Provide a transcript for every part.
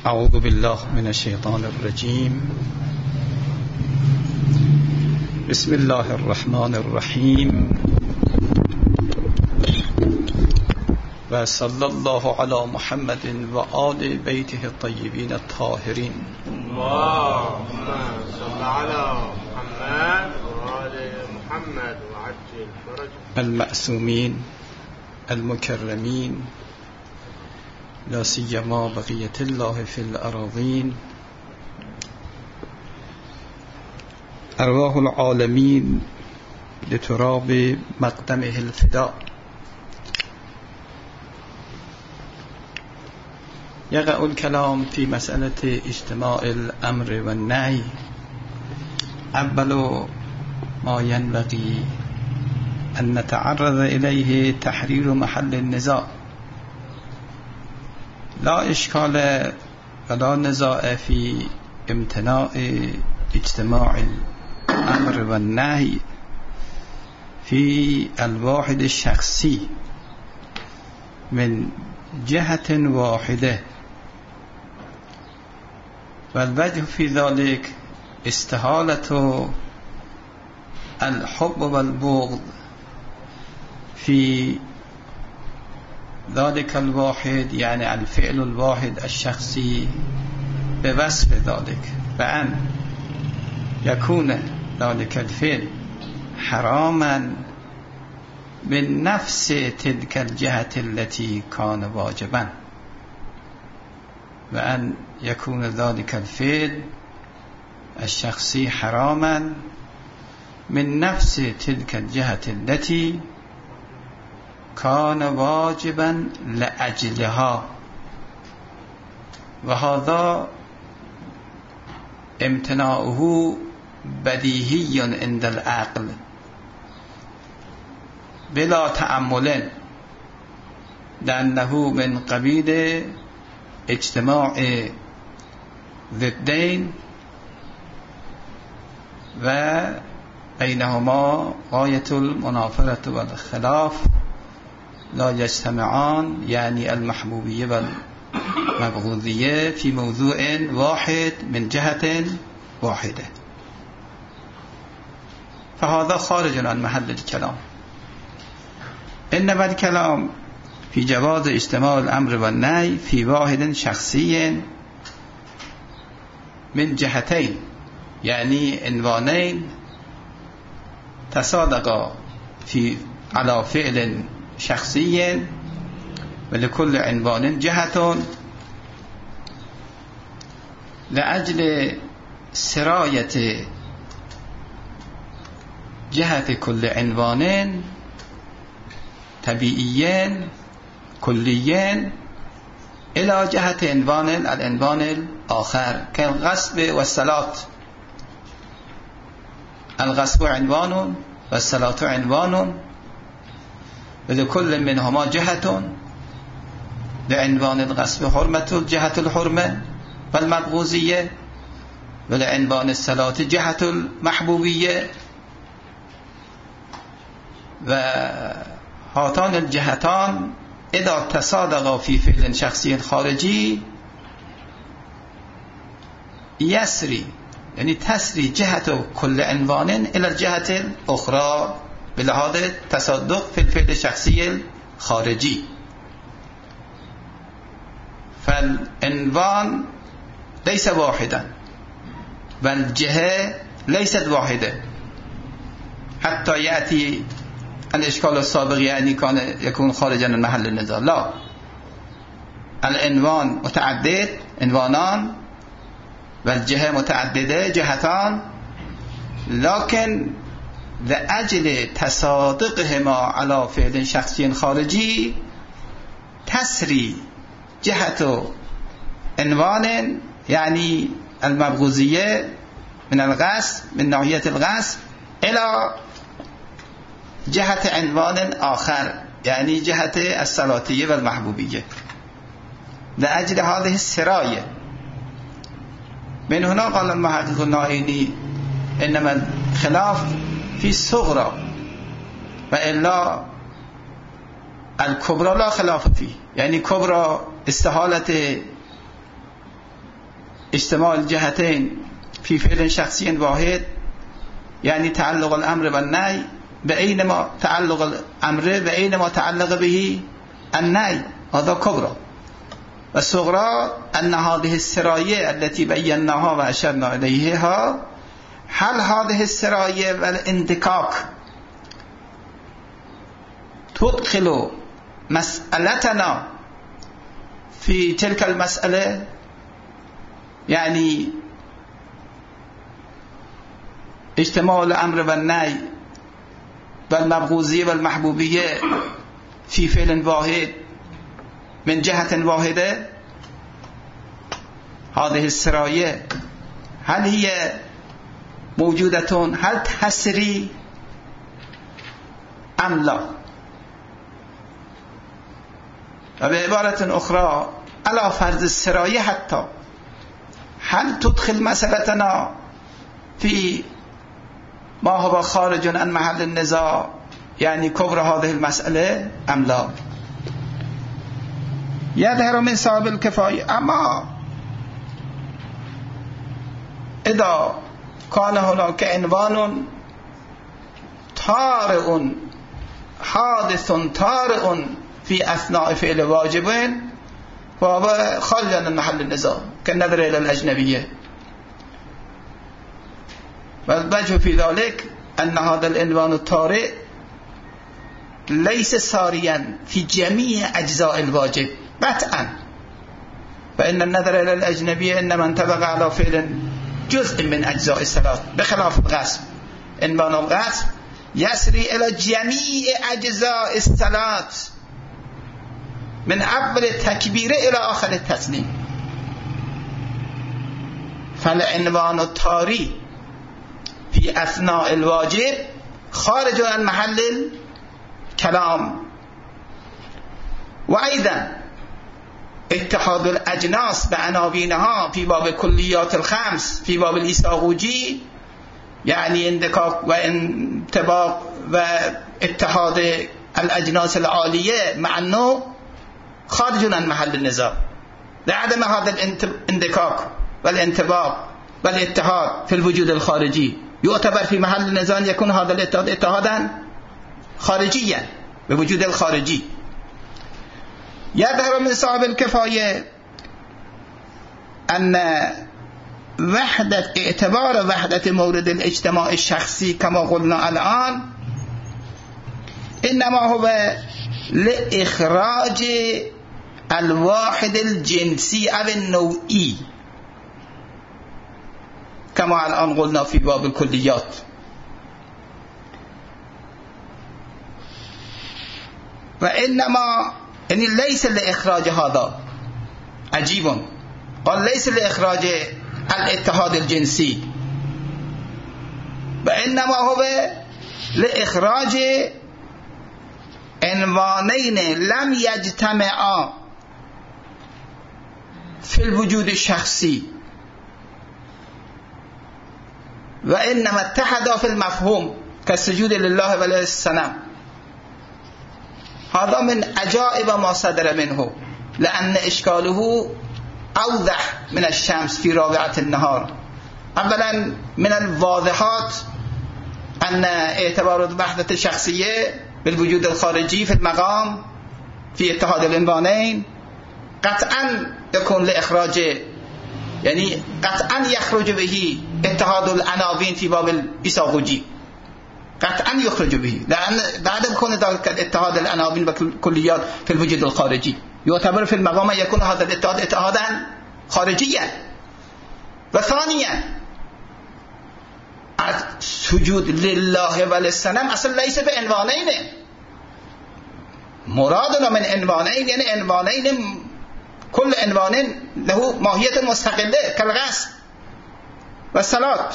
اعوذ بالله من الشیطان الرجیم. بسم الله الرحمن الرحیم و صلی الله علی محمد و آل بیته الطیبین الطاهرین. اللهم صل علی محمد و آل محمد و عجل فرجهم المعصومین المکرمین لا سیما بقیة الله فی الأراضین. ارواح العالمین لتراب مقدمه الفداء. يقع الكلام في مسألة اجتماع الأمر والنهي. أول ما ينبغي أن نتعرض إليه تحرير محل النزاع. لا إشكال ولا نزاع في امتناع اجتماع الأمر والنهي في الواحد الشخصي من جهة واحدة، والوجه في ذلك استحالة الحب والبغض في ذلك الواحد، يعني الفعل الواحد الشخصي بوصف ذلك، بأن يكون ذلك الفعل حراما من نفس تلك الجهة التي كان واجبا، وأن يكون ذلك الفعل الشخصي حراما من نفس تلك الجهة التي كان واجبا لأجلها. وهذا امتناعه بديهي عند العقل بلا تأمل، لأنه من قبيل اجتماع ضدين وبينهما غاية المنافرة والخلاف لا يجتمعان، يعني المحبوبية والمبغوضية في موضوع واحد من جهة واحدة، فهذا خارج عن محل الكلام. إنما الكلام في جواز اجتماع الأمر والنهي في واحد شخصي من جهتين، يعني عنوانين تصادقا على فعل شخصي، ولكل عنوان جهة، لأجل سراية جهة كل عنوان طبيعيين كليين إلى جهة العنوان الآخر، كالغصب والصلاة. الغصب عنوان والصلاة عنوان، ولكل منهما جهة. لعنوان الغصب حرمة جهة الحرمة والمبغوضية، ولعنوان الصلاة جهة المحبوبية. وهاتان الجهتان إذا تصادقا في فعل شخصي خارجي يسري، يعني تسري جهة كل عنوان إلى الجهة الأخرى بلحاظ التصادق في الفعل الشخصي الخارجي. فالعنوان ليس واحدا، والجهة ليست واحدة، حتى يأتي الإشكال السابق، يعني كان يكون خارجا عن محل النزاع. لا، العنوان متعدد، عنوانان، والجهة متعددة، جهتان، لكن لأجل تصادقهما على فعل شخصي خارجي تسري جهة عنوان، يعني المبغوضية من الغصب، من ناحية الغصب، إلى جهة عنوان آخر، يعني جهة الصلاتية والمحبوبية، لأجل هذه السراية. من هنا قال المحقق النائینی إنما الخلاف في الصغرى، وإلا الكبرى لا خلاف فيه، يعني كبرى استحالة اجتماع الجهتين في فعل شخصي واحد يعني تعلق الأمر والنهي بأينما تعلق الأمر بأينما تعلق به النهي، هذا كبرى. والصغرى أن هذه السرايا التي بيناها وأشرنا إليها، هل هذه السرايا والانتكاك تدخل مسألتنا في تلك المسألة؟ يعني اجتماع الأمر والنهي والمبغوضية والمحبوبية في فعل واحد من جهة واحدة، هذه السرايا هل هي موجودة، هل تحسري أم لا؟ وبعبارة أخرى على فرض السرايا حتى هل تدخل مسألتنا في ما هو خارج عن محل النزاع، يعني كبر هذه المسألة أم لا؟ يظهر من صاحب الكفاية. أما إذا كان هناك عنوان طارئ حادث طارئ في أثناء فعل واجبين فهو خارج عن محل النزاع كالنظر إلى الأجنبية. والوجه في ذلك أن هذا العنوان الطارئ ليس ساريا في جميع أجزاء الواجب قطعا، فإن النظر إلى الأجنبية إنما انطبق على فعل جزء من أجزاء الصلاة، بخلاف الغصب. عنوان الغصب يسري إلى جميع أجزاء الصلاة من أول التكبير إلى آخر التسليم. فالعنوان الطارئ في أثناء الواجب خارج عن محل الكلام. وأيضا اتحاد الأجناس بعناوينها في باب كليات الخمس في باب الإساغوجي، يعني اندكاك وانطباق واتحاد الأجناس العالية مع النوع خارج عن محل النزاع. لعدم هذا الاندكاك والانطباق والاتحاد في الوجود الخارجي يعتبر في محل النزاع يكون هذا الاتحاد اتحادا خارجيا بوجود الخارجي. يظهر من صاحب الكفاية أن اعتبار وحدة مورد الاجتماع الشخصي كما قلنا الآن إنما هو لإخراج الواحد الجنسي أو النوعي كما الآن قلنا في باب الكليات. وإنما يعني ليس لإخراج هذا، عجيب، قال ليس لإخراج الاتحاد الجنسي، وإنما هو لإخراج عنوانين لم يجتمعا في الوجود الشخصي وإنما اتحدا في المفهوم كالسجود لله والصنم. هذا من عجائب ما صدر منه، لأن إشكاله أوضح من الشمس في رابعة النهار. أولا من الواضحات أن اعتبار الوحدة الشخصية بالوجود الخارجي في المقام في اتحاد العنوانين قطعا يكون لإخراج، يعني قطعا يخرج به اتحاد العناوين في باب الإساغوجي، قطعا يخرج به، لأن بعد يكون ذلك اتحاد العناوين والكليات في الوجود الخارجي يعتبر في المقام يكون هذا الاتحاد اتحادا خارجيا. وثانيا السجود لله وللصنم اصلا ليس بعنوانين، مرادنا من عنوانين يعني عنوانين كل عنوان له ماهية مستقلة كالغسل والصلاة.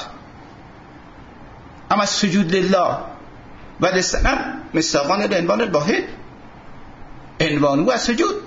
أما السجود لله وللصنم مستقان العنوان الواحد، عنوان هو السجود.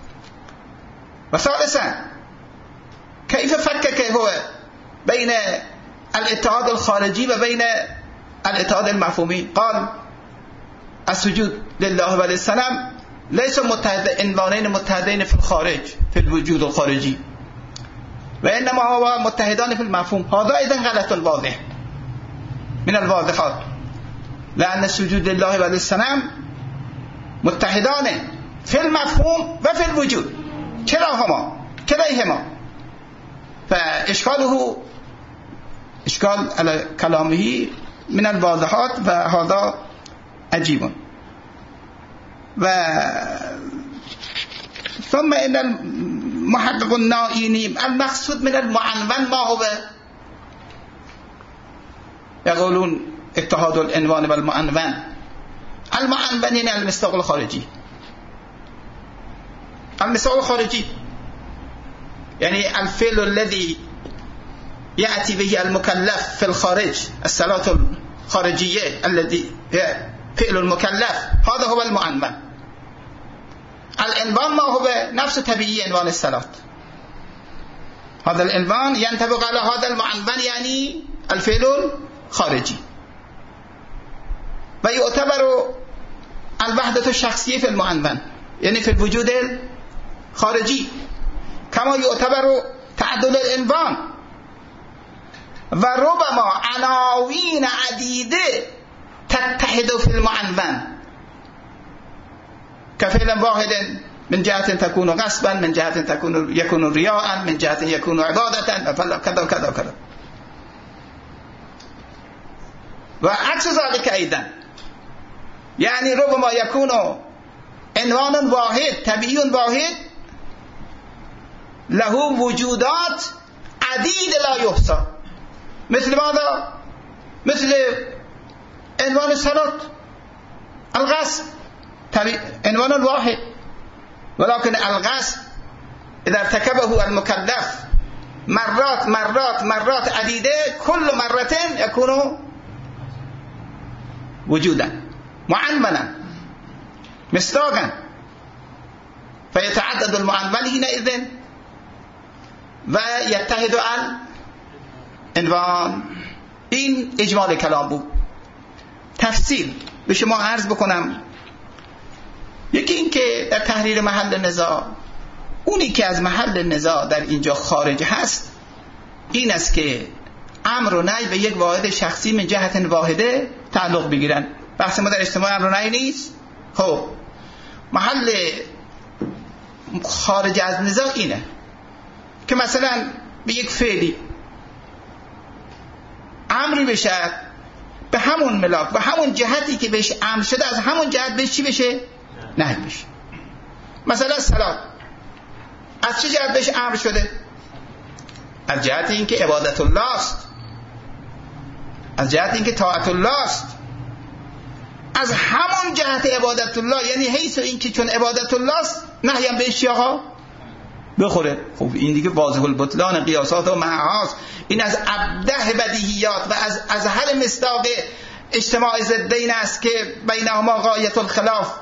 وثالثا كيف فكك هو بين الاتحاد الخارجي وبين الاتحاد المفهومي؟ قال السجود لله وللصنم ليس عنوانين متحدين في الخارج في الوجود الخارجي، و انما هو متحدان في المفهوم. هذا ايضا غلط واضح من الواضحات، لأن سجود الله و للصنم متحدان في المفهوم و في الوجود كليهما. فإشكاله إشكال على كلامه من الواضحات و هذا عجيب. ثم إن المحقق النائینی المقصود من المعنون ما هو؟ يقولون اتحاد العنوان والمعنون. المعنون يعني المصداق الخارجي. المصداق الخارجي يعني الفعل الذي يأتي به المكلف في الخارج، الصلاة الخارجية الذي هي فعل المكلف، هذا هو المعنون. العنوان ما هو؟ نفس طبيعي عنوان الصلاة. هذا العنوان ينطبق على هذا المعنون يعني الفعل الخارجي. ويعتبر الوحدة الشخصية في المعنون يعني في الوجود الخارجي، كما يعتبر تعدد العنوان. وربما عناوين عديدة تتحد في المعنون كفعل واحد، من جهة تكون غصبا، من جهة يكون رياء، من جهة يكون عبادة، كذا وكذا وكذا. وعكس ذلك أيضا، يعني ربما يكون عنوان واحد طبيعي واحد له وجودات عديدة لا يحصى. مثل ماذا؟ مثل عنوان الصلاة، الغسل عنوان واحد، ولكن الغسل إذا ارتكبه المكلف مرات عديدة، كل مرة يكون وجودا معنونا مصداقا، فيتعدد المعنون حينئذ ويتحد العنوان. این اجمال کلام بود. تفصیل به شما عرض بکنم. یکی این که در تحریر محل نزاع، اونی که از محل نزاع در اینجا خارج هست این است که امر و نهی به یک واحد شخصی من جهت واحده تعلق بگیرن. بحث ما در اجتماع امر و نهی نیست. خب محل خارج از نزاع اینه که مثلا به یک فعلی امری بشه به همون ملاک، به همون جهتی که بهش امر شده، از همون جهت بهش چی بشه؟ نهی بشه. مثلا صلات از چه جهت بهش امر شده؟ از جهت اینکه عبادت الله است، از جهت اینکه طاعت الله است، از همون جهت عبادت الله، یعنی حیث اینکه چون عبادت الله است نهی هم بهش آقا بخوره. خب این دیگه واضح البطلان قیاسات و معهاست. این از ابده بدیهیات و از اظهر مصداق اجتماع ضدین است که بینهما غایت الخلاف.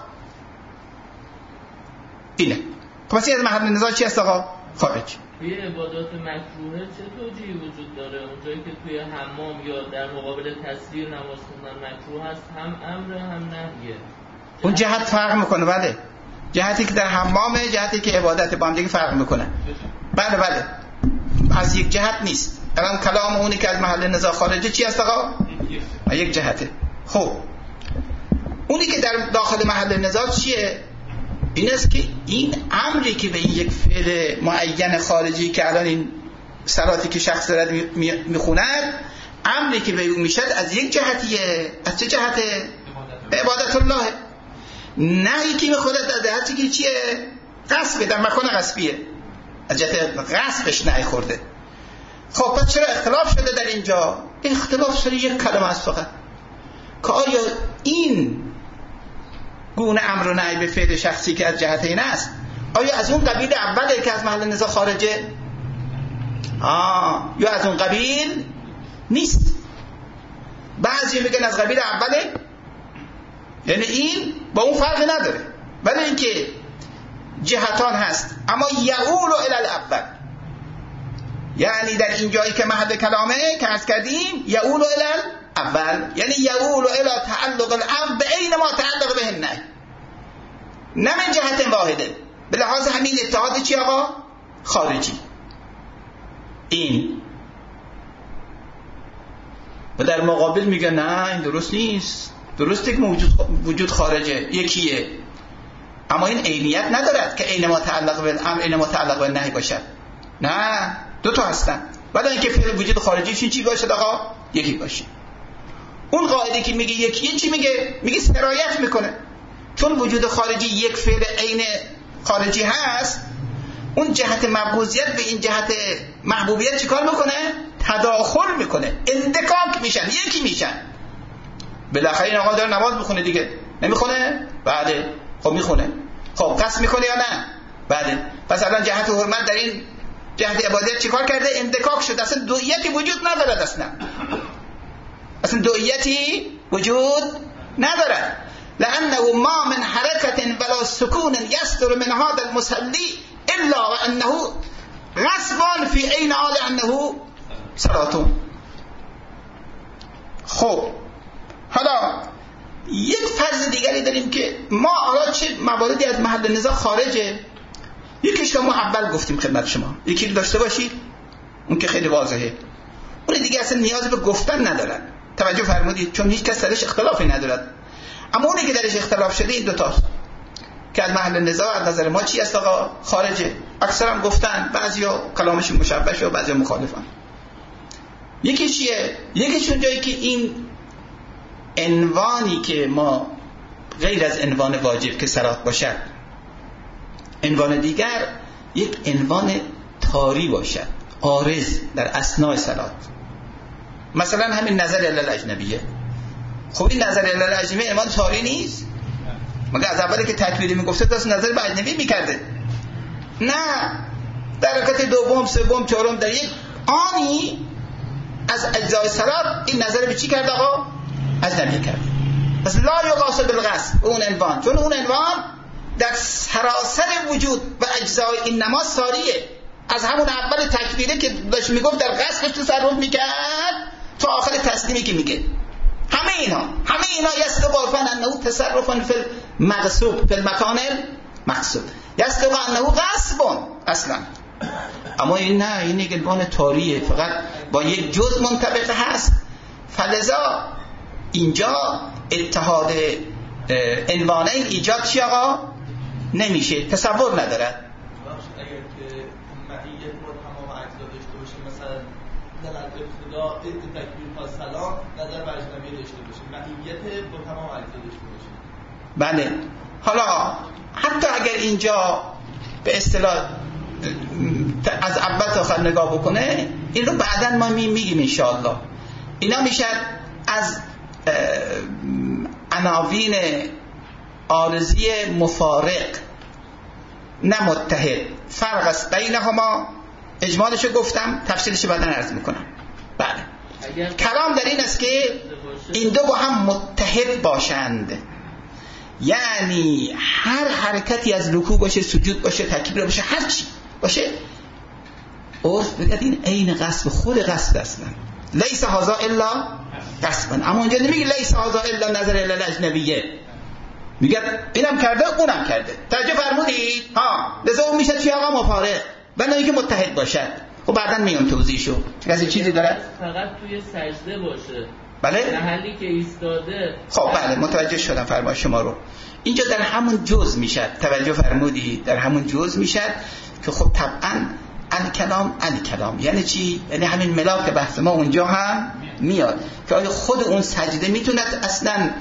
اینه. خب پس از محل نزاع چی است آقا؟ خارج. توی عبادات مکروهه چه توجیهی وجود داره؟ اونجایی که توی حمام یا در مقابل تصویر نماز خوندن مکروه است، هم امر هم نهیه. اون جهت فرق میکنه. بله، جهتی که در حمامه، جهتی که عبادت با هم دیگه فرق میکنه. بله از یک جهت نیست. الان کلام اونی که از محل نزاع خارجه چی است آقا؟ یک جهته. خب اونی که در داخل محل نزاع چیه؟ این است که این امری که به این یک فعل معین خارجی که الان این صلاتی که شخص دارد میخوند، امری که به اون میشد از یک جهتیه. از چه جهته؟ عبادت الله. نهی که میخورد از جهتی که چیه؟ غصبه، در مکان غصبیه، از جهت غصبش نهی خورده. خب پس چرا اختلاف شده در اینجا؟ اختلاف سر یک کلمه است فقط، که آیا این گونه امر و نهی به فعل شخصی که از جهت این است آیا از اون قبیل اوله که از محل نزاع خارجه؟ یا از اون قبیل نیست. بعضی میگن از قبیل اوله، یعنی این با اون فرقی نداره، ولی اینکه جهتان هست. اما یعول الی الاول، یعنی در این جایی که محل کلامه که عرض کردیم یعول الی الاول، یعنی یعول الی تعلق الامر به عین ما تعلق به النهی، نه من جهت واحده. به لحاظ همین اتحاد چی آقا؟ خارجی. این و در مقابل میگه نه این درست نیست، درسته که وجود خارجه یکیه، اما این عینیت ندارد که عین متعلق بالامر عین متعلق بالنهی باشد. نه، دو تا هستن. ولی اینکه فعل وجود خارجیش چی باشه آقا؟ یکی باشه. اون قاعده که میگه یکیه چی میگه؟ میگه سرایت میکنه، چون وجود خارجی یک فعل عین خارجی هست، اون جهت مبغوضیت به این جهت محبوبیت چیکار میکنه؟ تداخل میکنه، اندکاک میشن، یکی میشن. بالاخره این آقا داره نماز میخونه دیگه، نمیخونه؟ بله. خب میخونه. خب قصد میکنه یا نه؟ بله. پس الان جهت حرمت در این جهت عبادت چیکار کرده؟ اندکاک شد. اصلا دوئیتی وجود ندارد، اصلا دوئیتی وجود ندارد. لأنه ما من حرکت ولا سکون یستر من هذا المصلی الا وانه غصب فی عین حال انه صلاة. خب حالا یک فرض دیگری داریم که ما حالا چه مواردی از محل نزاع خارجه. یکیش رو ما اول گفتیم خدمت شما، یکی رو داشته باشید، اون که خیلی واضحه، اون دیگه اصلا نیاز به گفتن ندارد. توجه فرمودید؟ چون هیچ کس درش اختلافی ندارد. اما اونی که درش اختلاف شده این دوتاست که از محل نزاع از نظر ما چی است آقا؟ خارجه. اکثرا گفتن، بعضیا کلامشون مشبه و بعضیا مخالفن. یکی چیه؟ یکیش اون جایی که این عنوانی که ما غیر از عنوان واجب که صلات باشد، عنوان دیگر یک عنوان طاری باشد، عارض در اثناء صلات. مثلا همین نظر الی اجنبیه. خب این نظر الی اجنبیه عنوان طاری نیست؟ مگه از اولی که تکلیلی میگفته دست نظر به اجنبی میکرده؟ نه، در رکعت دوم، سوم، چهارم در یک آنی از اجزای صلات این نظر به چی کرد آقا؟ اجنبی کرد. پس لا یقاس بالقصد اون عنوان، چون اون عنوان در سراسر وجود و اجزای این نماز ساریه. از همون اول تکبیره که داشت میگفت در قصدش تصرف میکرد تا آخر تسلیمی که میگه، همه اینا یستق عرفاً انه تصرف فی المقصود فی المکان المقصود، یستق انه غصب اصلا. اما این نه، این یک عنوان طاریه، فقط با یک جزء منطبق هست. فلذا اینجا اتحاد عنوانین ایجاد چی آقا؟ نمیشه، تصور ندارد. اگر که معیت رو تمام اجزا داشته باشه، مثلا در ابتدا تکبیر تا سلام نظر به اجنبی داشته باشه، معیت با تمام اجزا داشته باشه. بله. حالا حتی اگر اینجا به اصطلاح از اول تا آخر نگاه بکنه، این رو بعداً ما میگیم انشاءالله. اینا میشه از عناوین عارضی مفارق نه متحد، فرق است بینهما. اجمالشو گفتم، تفصیلش بعداً عرض میکنم. بله. کلام در این است که این دو با هم متحد باشند، یعنی هر حرکتی از رکوع باشه، سجود باشه، تکبیر باشه، هر چی باشه، عرف بگید این عین قصد، خود قصد اصلا لیس هذا الا قصد. اما اونجا نمیگه لیس هذا الا نظر الی الاجنبیه، میگه اینم کرده اونم کرده. توجه فرمودید؟ لذا اون میشه چی آقا؟ مفارق، بنا اینکه متحد باشد. خب بعداً میام توضیحشو. کسی چیزی داره؟ فقط توی سجده باشه. بله؟ محلی که ایستاده. خب بله، متوجه شدم فرمایش شما رو. اینجا در همون جزء میشد. توجه فرمودید؟ در همون جزء میشد که خب طبعاً الکلام یعنی چی؟ یعنی همین ملاک بحث ما اونجا هم میاد که آیا خود اون سجده میتوند اصلا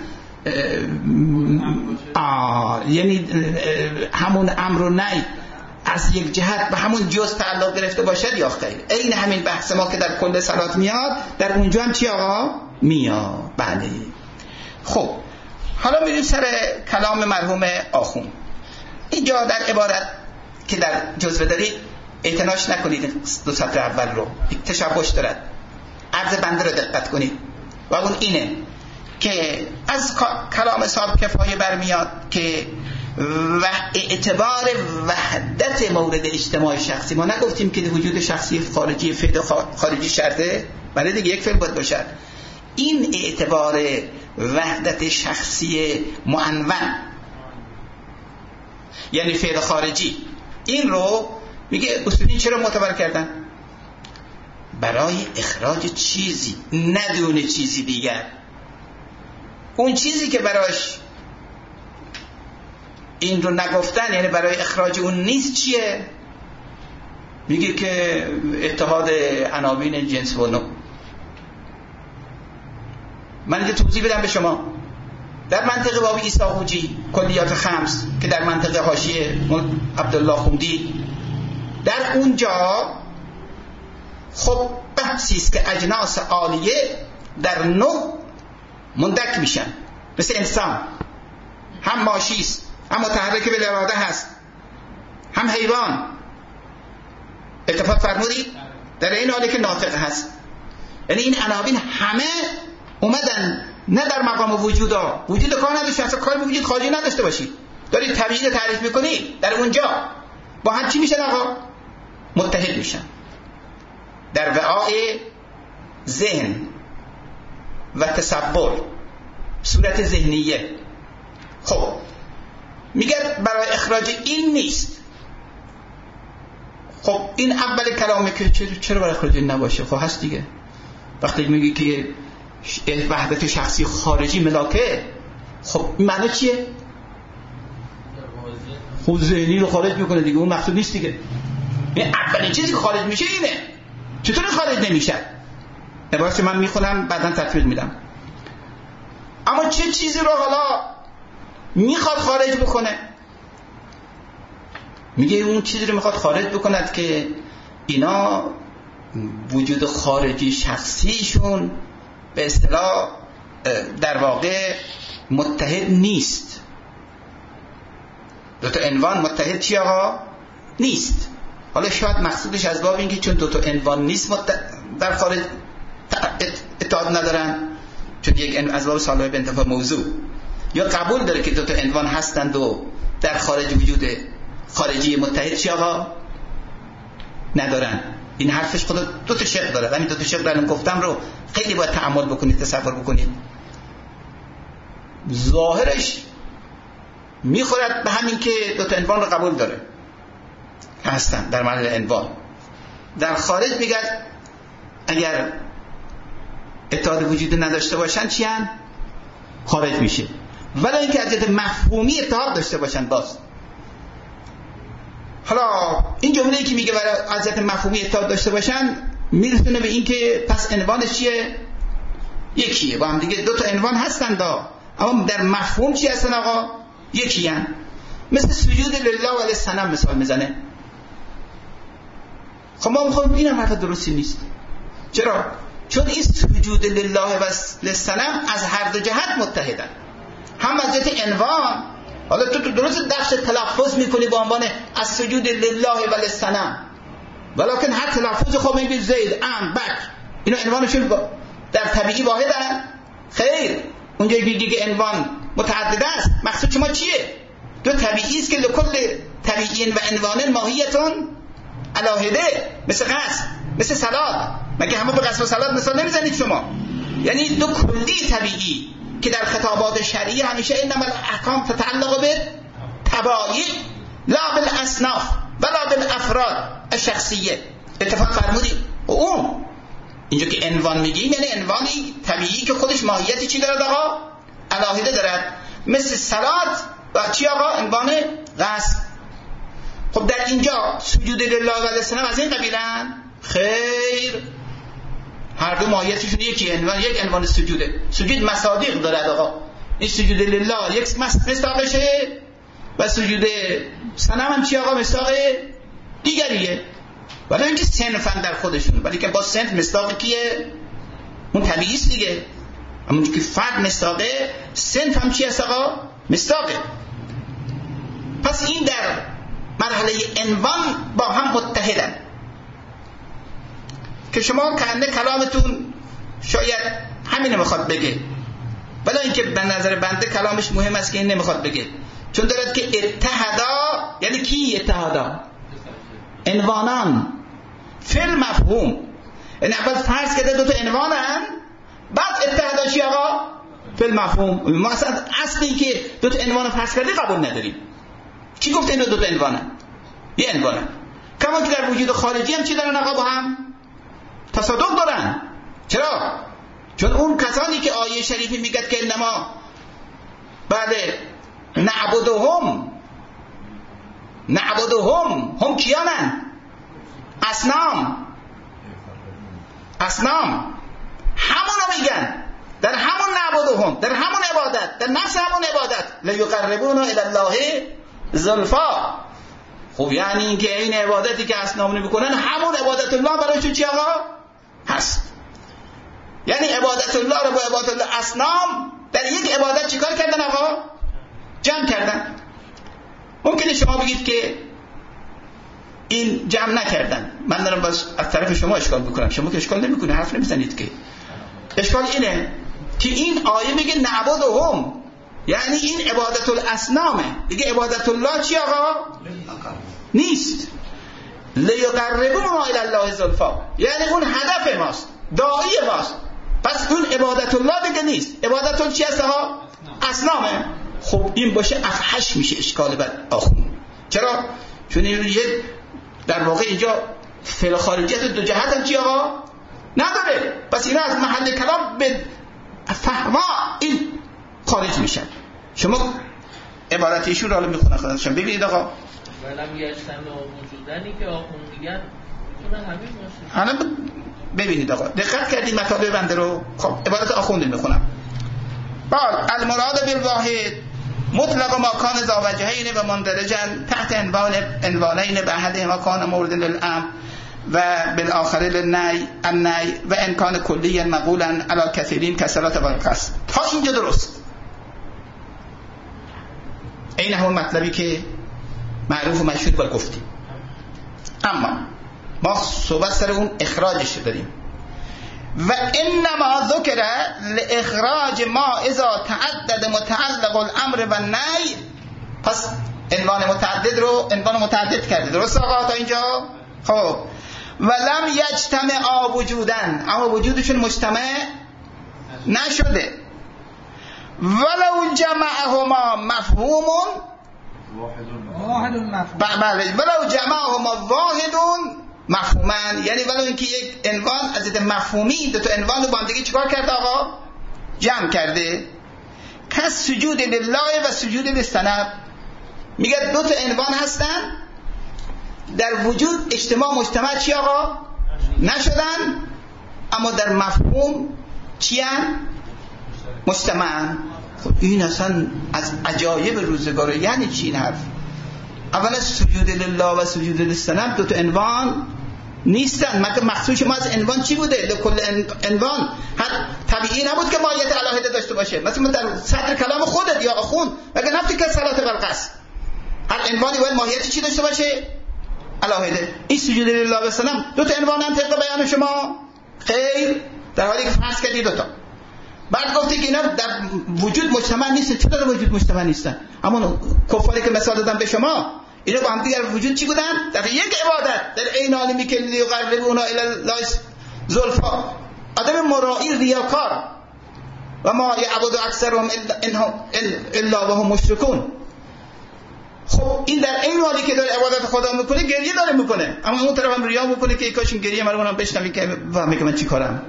یعنی همون امر و نهی از یک جهت به همون جزء تعلق گرفته باشد یا خیر. این همین بحث ما که در کل صلات میاد، در اونجا هم چی آقا؟ میاد. بله. خب حالا میریم سر کلام مرحوم آخوند. اینجا در عبارت که در جزوه دارید اعتناش نکنید، دو سطر اول رو تشابه دارد، عرض بنده رو دقت کنید و اون اینه که از کلام صاحب کفایه برمیاد که اعتبار وحدت مورد اجتماع شخصی. ما نگفتیم که وجود شخصی خارجی، فعل خارجی شرطه؟ بله دیگه، یک فعل باید باشد. این اعتبار وحدت شخصی معنون، یعنی فعل خارجی، این رو میگه اصولی چرا معتبر کردن؟ برای اخراج چیزی، ندون چیزی دیگر. اون چیزی که براش این رو نگفتن، یعنی برای اخراج اون نیست، چیه؟ میگه که اتحاد عناوین جنس و نوع. من یه توضیح بدم به شما. در منطقه باب عیسی حوجی کلیات خمس که در منطقه حاشیه عبدالله خوندی، در اونجا خب بحثی است که اجناس عالیه در نوع مندک میشن، مثل انسان هم ماشی است، هم متحرک بالاراده هست، هم حیوان. اتفاق فرمودید؟ در این حالی که ناطق هست. یعنی این عناوین همه اومدن نه در مقام وجود کار نداشته، اصلا کار به وجود خارجی نداشته باشید، دارید طبیعی رو تعریف میکنید، در اونجا با هم چی میشن آقا؟ متحد میشن در وعای ذهن و تصور، صورت ذهنیه. خب میگه برای اخراج این نیست. خب این اول کلامه که چرا برای اخراج این نباشه؟ خب هست دیگه. وقتی میگی که وحدت شخصی خارجی ملاکه، خب این معنی چیه؟ خب ذهنی رو خارج میکنه دیگه، اون مقصود نیست دیگه. این اولین چیزی که خارج میشه اینه. چطور خارج نمیشه؟ عبارت من میخونم بعداً تطبیق میدم. اما چه چیزی رو حالا میخواد خارج بکنه؟ میگه اون چیزی رو میخواد خارج بکند که اینا وجود خارجی شخصیشون به اصطلاح در واقع متحد نیست. دو تا عنوان متحد چی آقا؟ نیست. حالا شاید مقصودش از باب این که چون دو تا عنوان نیست در خارج اتحاد ندارن، چون یک از باب صالح به انتفاع موضوع، یا قبول داره که دو تا عنوان هستند و در خارج وجود خارجی متحد چی آقا؟ ندارن. این حرفش خدا دو تا شق داره. همین دو تا شق دارم گفتم رو خیلی باید تأمل بکنید، تصور بکنید. ظاهرش میخورد به همین که دو تا عنوان رو قبول داره هستن در معنی عنوان. در خارج میگه اگر اتحاد وجود نداشته باشن چی هن؟ خارج میشه. ولی اینکه از جهت مفهومی اتحاد داشته باشن باز. حالا این جمله‌ای که میگه برای از جهت مفهومی اتحاد داشته باشن میرسونه به این که پس عنوانش چیه؟ یکیه. با هم دیگه دو تا عنوان هستن اما در مفهوم چی هستن آقا؟ یکی هن. مثل سجود لله و للصنم مثال میزنه. خب ما میخوایم اینم حرف درستی نیست. چرا؟ چون این سجود لله و للصنم از هر دو جهت متحدن. هم از جهت عنوان، حالا تو درست دقش تلفظ میکنی با عنوان از سجود لله و للصنم، ولیکن هر تلفظ خب میگی زید ام بک، اینا عنوانشون در طبیعی واحدن؟ خیر. اونجا میگی که عنوان متعدد است. مقصود شما چیه؟ دو طبیعی است که لکل طبیعین و عنوان ماهیتون علاهده، مثل قصد، مثل صلات. مگه همه به قصد و صلات مثال نمیزنید شما؟ یعنی دو کلی طبیعی که در خطابات شرعی همیشه انما الاحکام تتعلق به طبایع لا بالاصناف ولا بالافراد الشخصیه. اتفاق فرمودید؟ و اون اینجا که عنوان میگیم یعنی عنوانی طبیعی که خودش ماهیتی چی دارد آقا؟ علاهده دارد، مثل صلات و چی آقا؟ عنوان قصد. خب در اینجا سجود لله و للصنم از این قبیلن؟ خیر، هر دو ماهیتشون یکی، یک عنوان سجوده. سجود مصادیق دارد آقا. این سجود لله یک مصداقشه و سجود صنم هم چی آقا؟ مصداق دیگریه. ولی اینکه صنفن در خودشون، ولی که با صنف مصداق کیه؟ اون طبیعی است دیگه. اما که فرد مصداقه، صنف هم چی است آقا؟ مصداقه. پس این در مرحله عنوان با هم متحدن که شما کنده کلامتون شاید همین میخواد بگه، ولی اینکه به نظر بنده کلامش مهم است که این نمیخواد بگه، چون دارد که اتحادا یعنی کی اتحادا؟ عنوانان فعل مفهوم. یعنی اول فرض کرده دو تا عنوانن، بعد اتحادا چی آقا؟ فعل مفهوم. ما اصلی که دو تا عنوان فرض کرده قبول نداریم. کی گفته این دو تا عنوانن؟ یه عنوانن. کما که در وجود خارجی هم چی دارن آقا با هم؟ تصادق دارن. چرا؟ چون اون کسانی که آیه شریفی میگه که انما بله نعبدهم هم کیانن؟ اصنام همونو میگن، در همون نعبدهم، در همون عبادت، در نفس همون عبادت لیقربونا الی الله زلفا. خب یعنی این که این عبادتی که اصنام میکنن همون عبادت الله برایشون چی آقا؟ هست. یعنی عبادت الله رو با عبادت الله اصنام در یک عبادت چیکار کردن آقا؟ جمع کردن. ممکنه شما بگید که این جمع نکردن، من دارم باز از طرف شما اشکال بکنم، شما که اشکال نمیکنه، حرف نمیزنید که. اشکال اینه که این آیه میگه نعبدهم، یعنی این عبادت الاصنامه، دیگه عبادت الله چی آقا؟ نیست. لیقربونا الی الله زلفا، یعنی اون هدف ماست، داعی ماست. پس اون عبادت الله دیگه نیست. عبادت الله چی هست آقا؟ اصنامه. خب این باشه افحش میشه اشکال بعد آخون. چرا؟ چون این در واقع اینجا فعل خارجیت دو جهت هم چی آقا؟ نداره. پس اینا از محل کلام به فهما این خارج میشن. شما عبارت ایشون رو میخونن خودشون ببینید آقا. ولم یجتمع وجودنی که آخون میگن میتونه همین باشه. الان ببینید آقا، دقت کردید مطالب بنده رو؟ خب عبارت آخونده میخونم. بال المراد بالواحد مطلق ما کان ذا وجهین و مندرجا تحت عنوانین به احدهما کان مورد للامر و بالاخر للنهی و ان کان کلی مقولا علی کثیرین کثرات و القصد. تا اینجا درست. این همون مطلبی که معروف و مشهور با گفتیم. اما ما صحبت سر اون اخراجش داریم. و انما ذکر لاخراج ما اذا تعدد متعلق الامر و النهی. پس عنوان متعدد رو عنوان متعدد کرده، درست آقا تا اینجا؟ خب ولم یجتمع وجودن، اما وجودشون مجتمع نشده. ولو جمعهما مفهوم واحد مفهوم، بله ولو جمعهما واحد مفهومن، یعنی ولو اینکه یک عنوان از دید مفهومی دو تا عنوان رو با هم دیگه چیکار کرده آقا؟ جمع کرده. کس سجود لله و سجود للصنم، میگه دو تا عنوان هستن در وجود اجتماع مجتمع چی آقا؟ نشدن، اما در مفهوم چی هن؟ مجتمعن. خب این اصلا از عجایب روزگاره. یعنی چی این حرف؟ اولا سجود لله و سجود للصنم دو تا عنوان نیستن. مگه مقصود شما از عنوان چی بوده؟ لکل عنوان طبیعی نبود که ماهیت علاهده داشته باشه. مثلا در صدر کلام خودت یا اخون مگه نفتی که صلات والقصد هر عنوانی باید ماهیت چی داشته باشه؟ علاهده. این سجود لله و صنم دو تا عنوان هم طبق بیان شما؟ خیر، در حالی که فرض کردی دو تا. بعد گفتی که اینا در وجود مجتمع نیستن. چطور در وجود مجتمع نیستن؟ اما کفاری که مثال دادم به شما اینا با هم دیگر وجود چی بودن؟ در یک عبادت، در این عالمی که لیقربونا الی الله زلفا. آدم مرائی ریاکار و ما یعبد اکثرهم الا وهم مشرکون. خب این در این حالی که داره عبادت خدا میکنه گریه داره میکنه، اما اون طرف هم ریا میکنه که کاش این گریه منو بشنوی که فهمی که من چی کارم.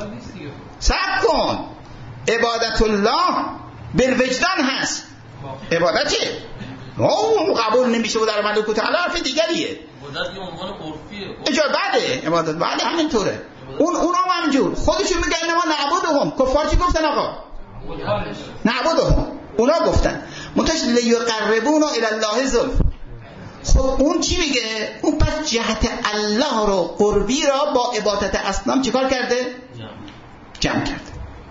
صبر کن. عبادت الله بالوجدان هست. عبادتی اون قبول نمیشه و در ملکوت الله حرف دیگریه. عبادت یه عنوان عرفیه. اجا بعده عبادت بعده همینطوره. اون هم همینجور خودشون میگن ما نعبدهم. کفار چی گفتن آقا؟ نعبدهم. اونا گفتن منتش لیقربونا الی الله زلف. خب اون چی میگه؟ اون پس جهت الله رو قربی را با عبادت اصنام چیکار کرده؟ جمع کرده.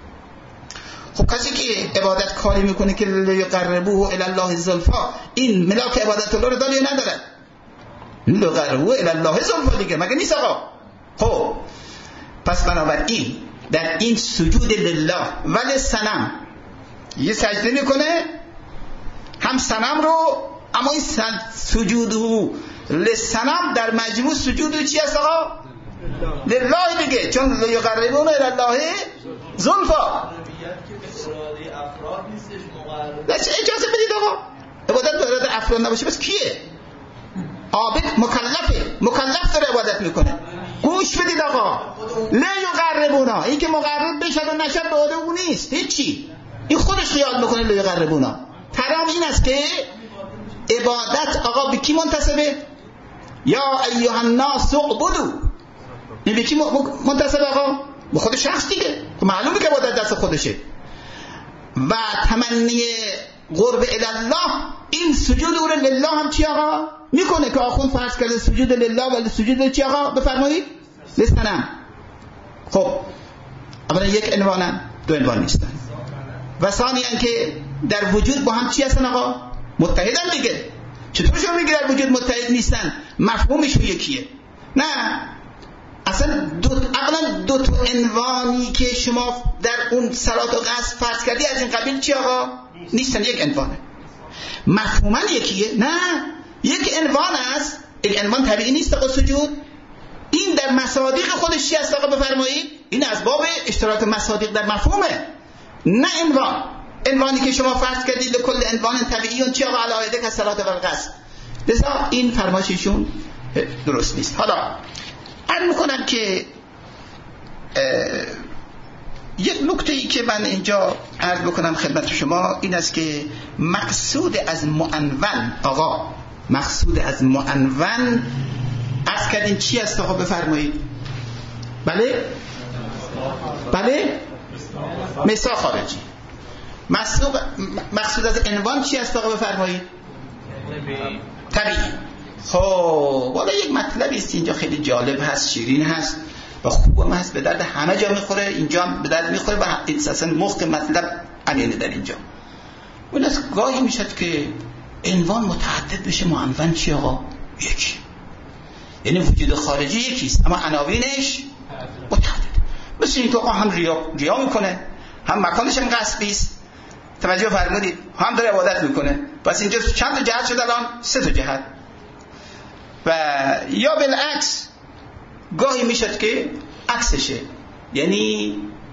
خب کسی که عبادت کاری میکنه که لیقربوه الی الله زلفا، این ملاک عبادت الله رو داره یا نداره؟ لیقربوه الی الله زلفا دیگه، مگه نیست آقا؟ خب پس بنابراین در این سجود لله ولی صنم یه سجده میکنه هم صنم رو، اما این سجود لصنم در مجموع سجود چی هست آقا؟ لله دیگه، چون لیقربونا الی الله زلفا. اجازه بدید آقا، عبادت به اراده افراد نباشه بس کیه؟ عابد مکلفه، مکلف داره عبادت میکنه. گوش بدید آقا، لا یقربونا، این که مقرب بشد و نشد به عهده او نیست، هیچی. این خودش خیال میکنه لا یقربونا. ترام این است که عبادت آقا به کی منتسبه؟ یا ایها الناس اعبدوا. این به کی منتسبه آقا؟ به خود شخص دیگه، معلومه که عبادت دست خودشه. و تمنی قرب الله، این سجود او لله هم چی آقا میکنه که آخوند فرض کرده سجود لله، ولی سجود چی آقا بفرمایید؟ لسنم. خب اولا یک عنوانن، دو عنوان نیستن. و ثانیاً که در وجود با هم چی هستن آقا؟ متحدن دیگه. چطور شما میگی در وجود متحد نیستن؟ مفهومشون یکیه. نه اصلا دو تا عنوانی که شما در اون صلات و قصد فرض کردی از این قبیل چی آقا؟ نیستن، یک عنوانه. مفهوما یکیه؟ نه، یک عنوان است. یک عنوان طبیعی نیست آقا سجود. این در مصادیق خودش چی است آقا بفرمایید؟ این از باب اشتراک مصادیق در مفهومه، نه عنوان. عنوانی که شما فرض کردید لکل عنوان طبیعی اون چی آقا علایده که صلات و قصد. لذا این فرمایششون درست نیست. حالا عرض میکنم که یک نکته‌ای که من اینجا عرض بکنم خدمت شما این است که مقصود از معنون آقا، مقصود از معنون عرض کردین چی است آقا بفرمایید؟ بله؟ بله؟ مثال خارجی. مقصود از عنوان چی است آقا بفرمایید؟ طبیعی. خب والا یک مطلبی است اینجا خیلی جالب هست، شیرین هست و خوبم هست، به درد همه جا میخوره، اینجا به درد میخوره و اصلا مخ مطلب امینه در اینجا. اون از گاهی میشد که عنوان متعدد بشه، معنون چی آقا؟ یکی. یعنی وجود خارجی یکیست اما عناوینش متعدد. مثل این که آقا هم ریا میکنه، هم مکانش هم غصبی است، توجه فرمودید، هم داره عبادت میکنه. پس اینجا چند تا جهت شد الان؟ 3 تا جهت. و یا بالعکس گاهی میشد که عکسشه، یعنی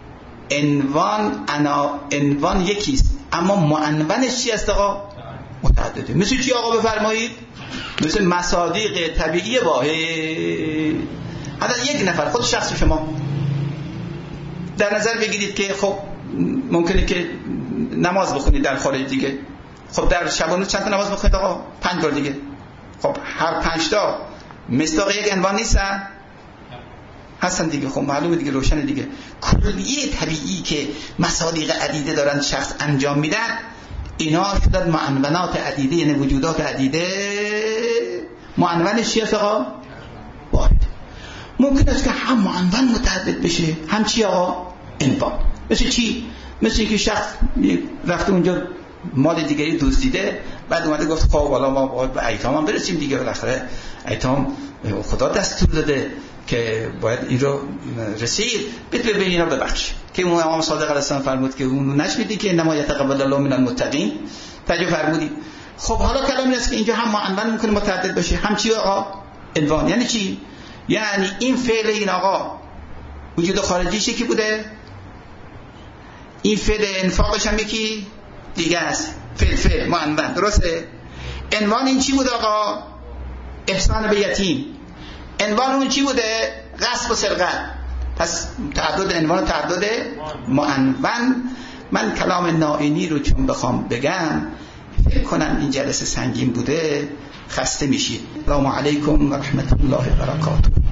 عنوان یکیست اما معنونش چی است آقا؟ متعدده. مثل چی آقا بفرمایید؟ مثل مصادیق طبیعی واحد. حالا یک نفر خود شخص شما در نظر بگیرید که خب ممکنه که نماز بخونید در خارج دیگه. خب در شبانه چند تا نماز بخونید آقا؟ 5 بار دیگه. خب هر 5 تا مصداق یک عنوان نیستن؟ هستن دیگه. خب معلومه دیگه، روشن دیگه. کلیه طبیعی که مصادیق عدیده دارن شخص انجام میدن، اینا شدن معنونات عدیده، یعنی وجودات عدیده. معنونش چیه آقا؟ واحد. ممکن است که هم معنون متعدد بشه، هم چی آقا؟ عنوان. مثل چی؟ مثل اینکه شخص رفته اونجا مال دیگری دزدیده، بعد اومده گفت خب والا ما باید به ایتام هم برسیم دیگه، بالاخره ایتام خدا دستور داده که باید این رو رسید، بده به اینا ببخش. که امام صادق علیه السلام فرمود که اون نشنیدی که انما یتقبل الله من المتقین؟ ترجمه فرمودی. خب حالا کلام این است که اینجا هم معنون میکنه متعدد بشه، هم چی آقا؟ عنوان. یعنی چی؟ یعنی این فعل این آقا وجود خارجیش کی بوده؟ این فعل انفاقش هم یکی دیگه است. فعل معنون، درسته؟ عنوان این چی بود آقا؟ احسان به یتیم. عنوان اون چی بوده؟ غصب و سرقت. پس تعدد عنوان و تعدد معنون. من کلام نائینی رو چون بخوام بگم فکر کنم این جلسه سنگین بوده، خسته میشید. السلام علیکم و رحمت الله و برکاته.